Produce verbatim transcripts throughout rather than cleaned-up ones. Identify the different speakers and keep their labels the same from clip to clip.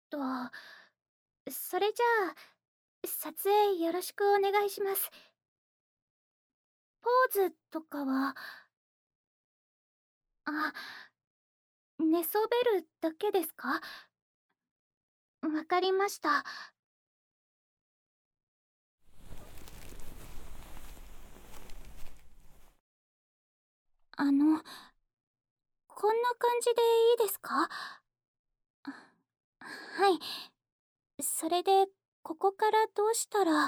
Speaker 1: と、それじゃあ、撮影よろしくお願いします。ポーズとかは、あ、寝そべるだけですか？わかりました。あの、こんな感じでいいですか？はい。それで、ここからどうしたら、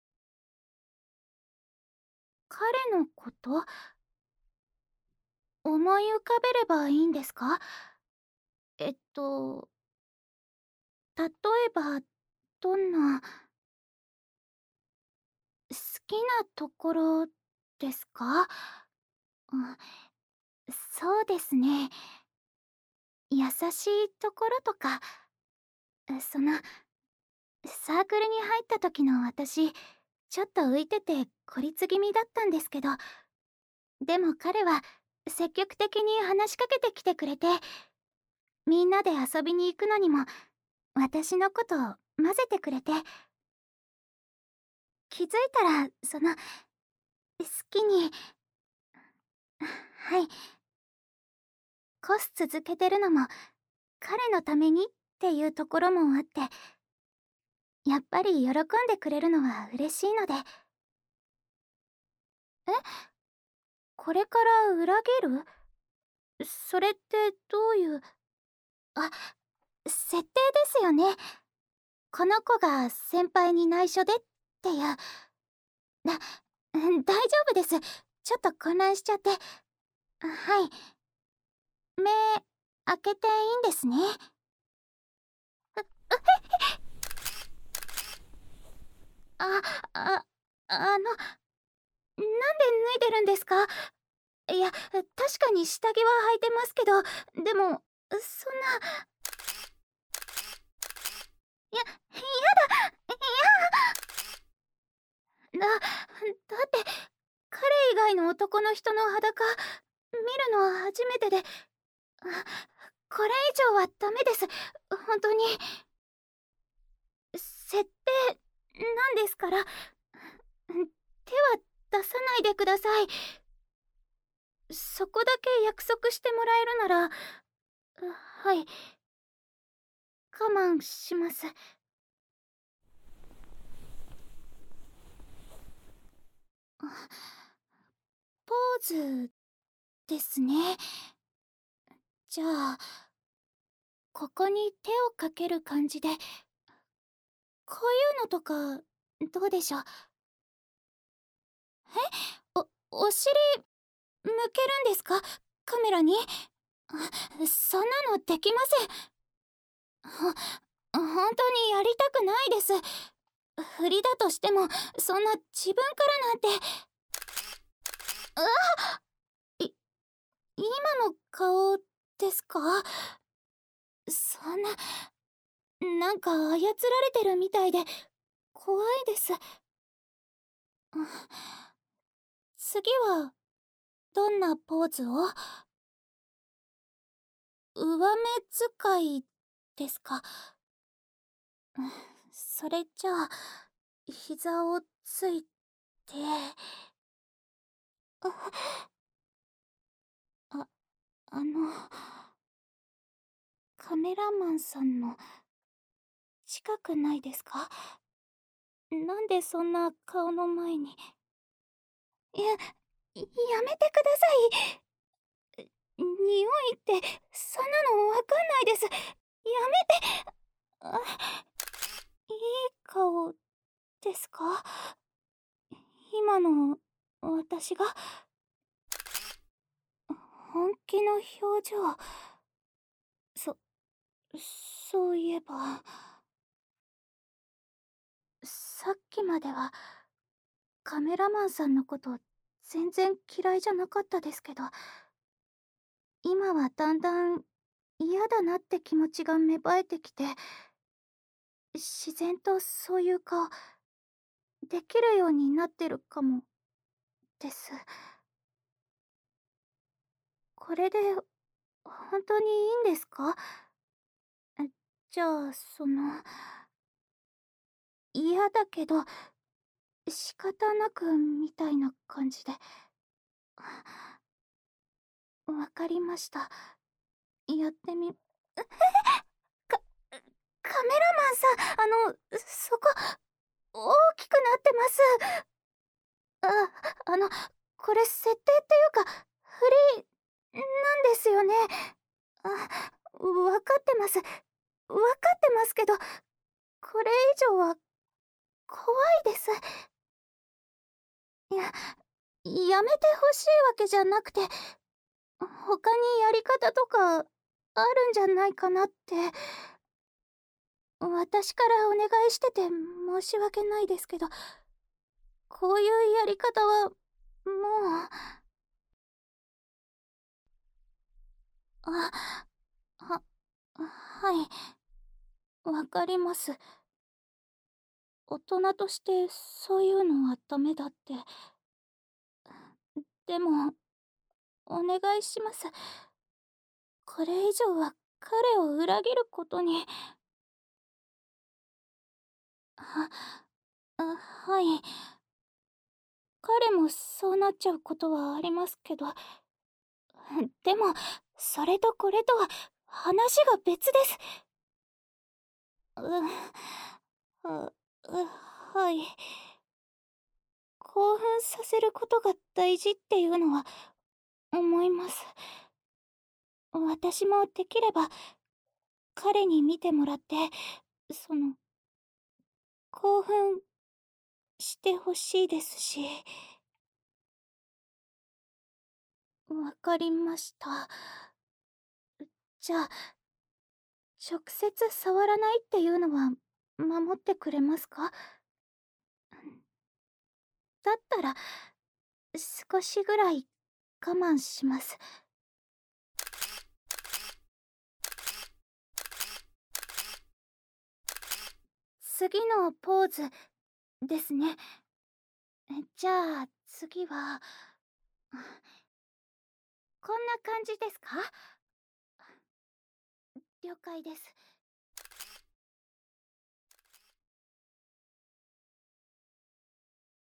Speaker 1: 彼のこと思い浮かべればいいんですか？えっと、例えば、どんな、好きなところですか？うん、そうですね。優しいところとか、その、サークルに入った時の私、ちょっと浮いてて孤立気味だったんですけど、でも彼は積極的に話しかけてきてくれて、みんなで遊びに行くのにも私のことを混ぜてくれて、気づいたら、その、好きに、はい、コス続けてるのも彼のためにっていうところもあって、やっぱり喜んでくれるのは嬉しいので。え、これから裏切る？それってどういう、あ、設定ですよね。この子が先輩に内緒でっていう。な、うん、大丈夫です。ちょっと混乱しちゃって。はい。目、開けていいんですね。あ、あ、あの、なんで脱いでるんですか？いや、確かに下着は履いてますけど、でも、そんな、いや、やだ、いや、だ、だって、彼以外の男の人の裸、見るのは初めてで、あ、これ以上はダメです。本当に。設定、なんですから、手は出さないでください。そこだけ約束してもらえるなら、はい、我慢します。ポーズですね。じゃあ、ここに手をかける感じで、こういうのとか、どうでしょう。お、お尻、向けるんですか？カメラに。あ、そんなのできません。ほ、本当にやりたくないです。振りだとしても、そんな自分からなんて。うわ、い、今の顔ですか？そんな、なんか操られてるみたいで、怖いです。次は、どんなポーズを？上目遣いですか？うん、それじゃあ、膝をついて、あ、あ、あの、カメラマンさんの近くないですか？なんでそんな顔の前に。いや、やめてください。匂いって、そんなのわかんないです。やめて。あ、いい顔ですか？今の私が本気の表情。そ、そういえば、さっきまではカメラマンさんのこと全然嫌いじゃなかったですけど、今はだんだん嫌だなって気持ちが芽生えてきて、自然とそういう顔できるようになってるかもです。これで本当にいいんですか？ じゃあ、その、嫌だけど仕方なくみたいな感じで。わかりました。やってみかカメラマンさん、あの、そこ、大きくなってます。あ、あの、これ設定っていうか、フリーなんですよね。あ、わかってます。わかってますけど、これ以上は怖いです。いや、やめてほしいわけじゃなくて、他にやり方とかあるんじゃないかなって。私からお願いしてて申し訳ないですけど、こういうやり方はもう。あ、は、はい、わかります。大人としてそういうのはダメだって。でも、お願いします。これ以上は彼を裏切ることに。は、あ、はい。彼もそうなっちゃうことはありますけど、でも、それとこれとは話が別です。う、う、う、はい。興奮させることが大事っていうのは思います。私もできれば彼に見てもらって、その、興奮してほしいですし。わかりました。じゃあ、直接触らないっていうのは守ってくれますか？だったら、少しぐらい我慢します。次のポーズですね。じゃあ次はこんな感じですか？了解です。